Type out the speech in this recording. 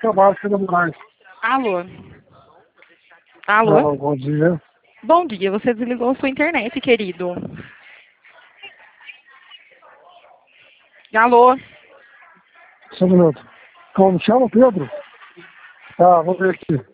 trabalho, Cida Moraes. Alô? Alô? Bom dia. Bom dia, você desligou sua internet, querido. Alô? Só um minuto. Como chama, Pedro? Tá, vou ver aqui.